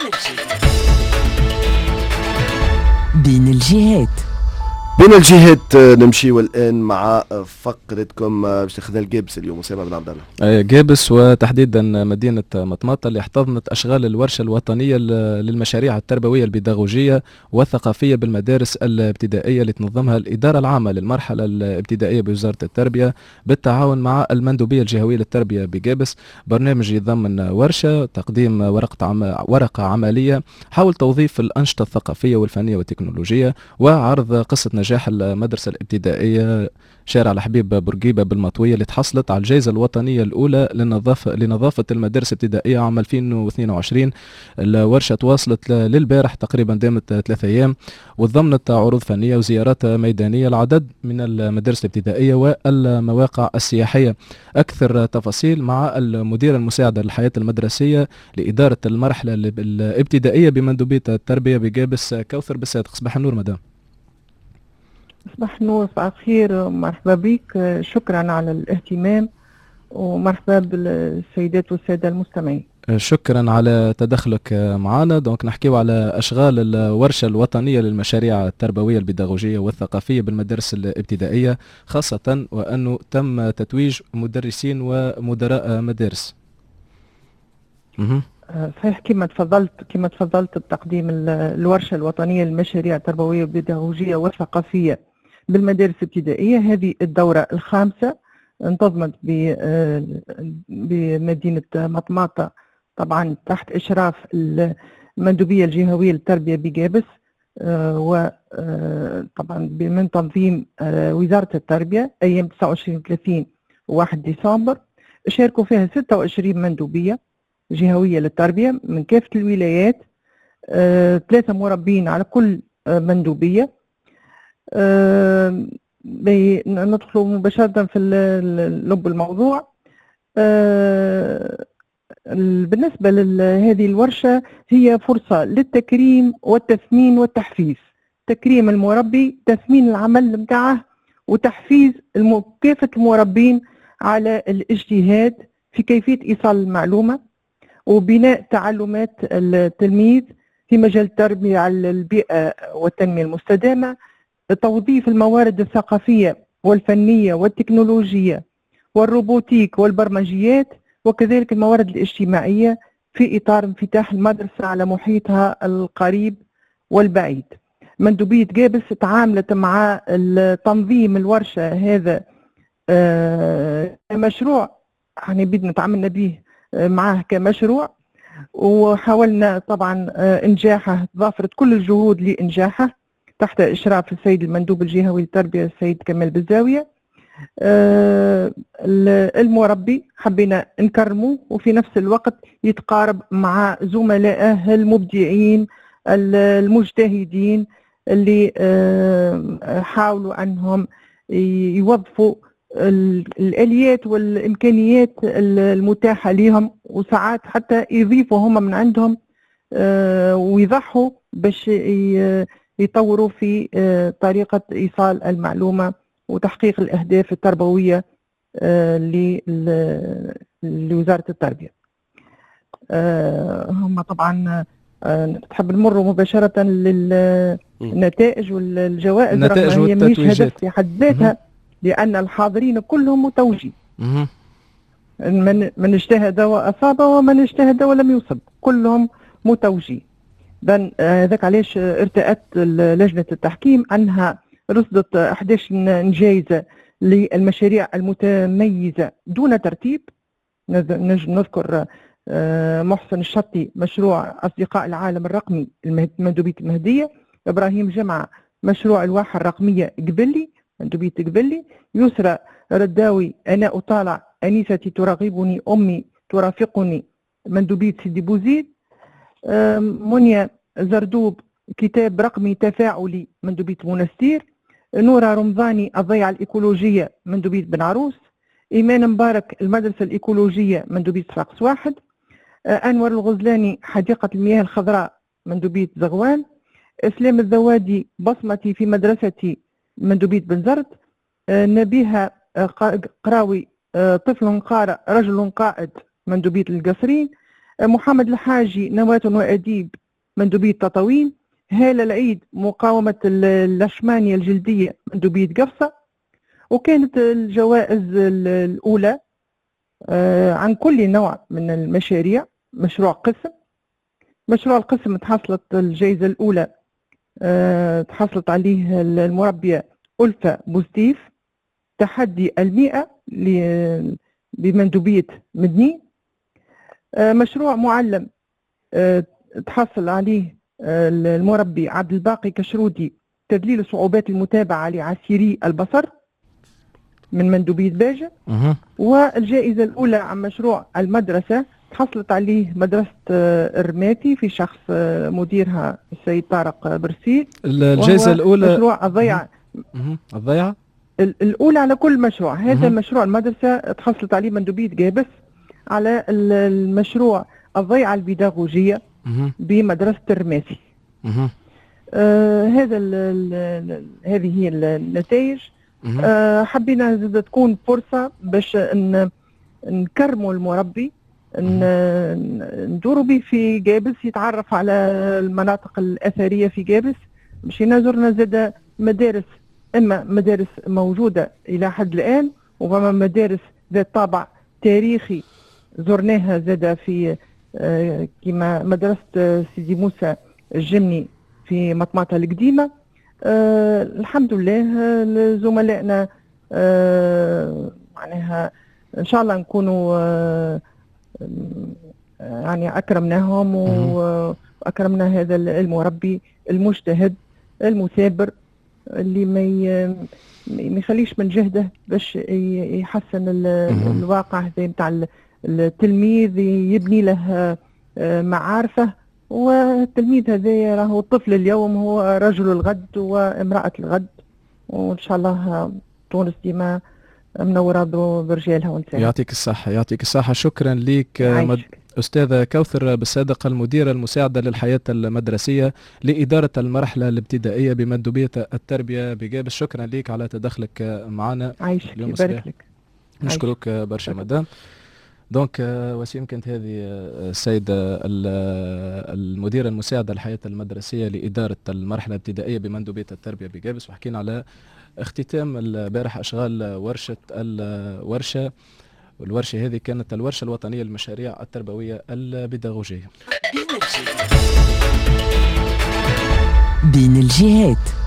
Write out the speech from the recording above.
بين الجهات. بين الجهات نمشي والان مع فقرتكم باش تاخذها الجابس اليوم. اسامه بن عبد الله. جابس وتحديدا مدينه مطماطه اللي احتضنت اشغال الورشه الوطنيه للمشاريع التربويه البيداغوجيه والثقافيه بالمدارس الابتدائيه اللي تنظمها الاداره العامه للمرحله الابتدائيه بوزاره التربيه بالتعاون مع المندوبيه الجهويه للتربيه بجابس. برنامج يتضمن ورشه تقديم ورقه عمليه حول توظيف الانشطه الثقافيه والفنيه والتكنولوجيه وعرض قصه نجاح المدرسة الابتدائية شارع الحبيب بورقيبة بالمطوية اللي تحصلت على الجائزة الوطنية الأولى لنظافة المدارس الابتدائية عام 2022. الورشة تواصلت للبارح تقريبا، دامت 3 أيام وتضمنت عروض فنية وزيارات ميدانية لعدد من المدارس الابتدائية والمواقع السياحية. أكثر تفاصيل مع المديرة المساعدة للحياة المدرسية لإدارة المرحلة الابتدائية بمندوبية التربية بجابس، كوثر بالصادق. صباح النور مدام. صباح النور، صباح الخير، مرحبا بك. شكرا على الاهتمام ومرحبا بالسيدات والسادة المستمعين. شكرا على تدخلك معنا. دونك نحكيو على أشغال الورشة الوطنية للمشاريع التربوية البيداغوجية والثقافية بالمدارس الابتدائية، خاصة وأنه تم تتويج مدرسين ومدراء مدارس. صحيح، كما تفضلت بتقديم الورشة الوطنية للمشاريع التربوية والبيداغوجية والثقافية بالمدارس الابتدائية. هذه الدورة الخامسة انتظمت بمدينة مطماطة، طبعا تحت إشراف المندوبية الجهوية للتربية بجابس، وطبعا من تنظيم وزارة التربية أيام 29-30 و1 ديسمبر. شاركوا فيها 26 مندوبية جهوية للتربية من كافة الولايات، 3 مربين على كل مندوبية. ندخل مباشرة في لب الموضوع. بالنسبة لهذه الورشة هي فرصة للتكريم والتثمين والتحفيز. تكريم المربي، تثمين العمل متاعه، وتحفيز كافة المربين على الاجتهاد في كيفية إيصال المعلومة وبناء تعلمات التلميذ في مجال التربية على البيئة والتنمية المستدامة، توظيف الموارد الثقافية والفنية والتكنولوجية والروبوتيك والبرمجيات، وكذلك الموارد الاجتماعية في إطار انفتاح المدرسة على محيطها القريب والبعيد. مندوبية جابس تعاملت مع تنظيم الورشة هذا مشروع، يعني بدنا تعاملنا به معه كمشروع، وحاولنا طبعا انجاحه، ضافرت كل الجهود لانجاحه تحت اشراف السيد المندوب الجهوي للتربيه السيد كمال بالزاويه. المربي حبينا نكرمه وفي نفس الوقت يتقارب مع زملائه المبدعين المجتهدين اللي حاولوا انهم يوظفوا الآليات والإمكانيات المتاحة لهم، وساعات حتى يضيفوا هم من عندهم ويضحوا باش يطوروا في طريقة إيصال المعلومة وتحقيق الأهداف التربوية لوزارة التربية. هم طبعا تحب نمر مباشرة للنتائج والجوائز. النتائج رغم هي مش هدف والتتويجات في حد ذاتها، لأن الحاضرين كلهم متوجين. من اجتهد وأصاب ومن اجتهد ولم يصب، كلهم متوجين. ذاك علاش ارتأت لجنة التحكيم أنها رصدت 11 جائزة للمشاريع المتميزة دون ترتيب. نذكر محسن الشطي مشروع أصدقاء العالم الرقمي مندوبية المهدية، إبراهيم جمعة مشروع الواحة الرقمية قبلي مندوبية قبلي، يسرى رداوي أنا أطالع أنيستي تراقبني أمي ترافقني مندوبية سيدي بوزيد، منيا زردوب كتاب رقمي تفاعلي مندوبية منستير، نورا رمضاني الضيعة الإيكولوجية مندوبية بن عروس، إيمان مبارك المدرسة الإيكولوجية مندوبية صفاقس واحد، أنور الغزلاني حديقة المياه الخضراء مندوبية زغوان، إسلام الذوادي بصمتي في مدرستي مندوبية بنزرت، نبيها قراوي طفل قارئ رجل قائد مندوبية القصرين، محمد الحاجي نواة وأديب مندوبية تطاوين، هالة العيد مقاومة اللشمانية الجلدية مندوبية قفصة. وكانت الجوائز الأولى عن كل نوع من المشاريع. مشروع قسم، مشروع القسم تحصلت الجائزة الأولى تحصلت عليه المربية ألفة بوستيف، تحدي 100 بمندوبية مدني. مشروع معلم تحصل عليه المربي عبد الباقي كشرودي، تذليل صعوبات المتابعة لعسيري البصر من مندوبية باجة. والجائزة الأولى عن مشروع المدرسة تحصلت عليه مدرسة الرماتي في شخص مديرها السيد طارق برسيل. الجائزة الأولى مشروع الضيعة الأولى على كل مشروع. هذا مشروع المدرسة تحصلت عليه مندوبية جابس على المشروع الضيعة البيداغوجية بمدرسة الرماتي. هذه هي النتائج. حبينا زاد تكون فرصة باش نكرموا المربي، ندوروا به في جابس، يتعرف على المناطق الأثرية في جابس. مشينا زرنا زاد مدارس، إما مدارس موجودة إلى حد الآن، وما مدارس ذات طابع تاريخي زرناها زاد في كما مدرسة سيدي موسى الجمني في مطماطة القديمة. الحمد لله زملائنا معناها ان شاء الله نكونوا يعني اكرمناهم واكرمنا هذا المربي المجتهد المثابر اللي ما يخليش من جهده باش يحسن الواقع هذا نتاع التلميذ، يبني له معارفه. والتلميذ هذا راهو الطفل اليوم هو رجل الغد وامرأة الغد، وإن شاء الله تونس ديما منورة برجالها ونسائها. يعطيك الصحة، يعطيك الصحة. شكرا لك أستاذة كوثر بالصادق، المديرة المساعدة للحياة المدرسية لإدارة المرحلة الابتدائية بمندوبية التربية بجابس. شكرا لك على تدخلك معنا اليوم. يبارك لك. نشكرك برشا مدام. دونك وسيم كانت هذه السيدة المديرة المساعدة للحياة المدرسية لإدارة المرحلة الابتدائية بمندوبية التربية بجابس، وحكينا على اختتام البارح أشغال الورشة هذه كانت الورشة الوطنية للمشاريع التربوية البيداغوجية. بين الجهات.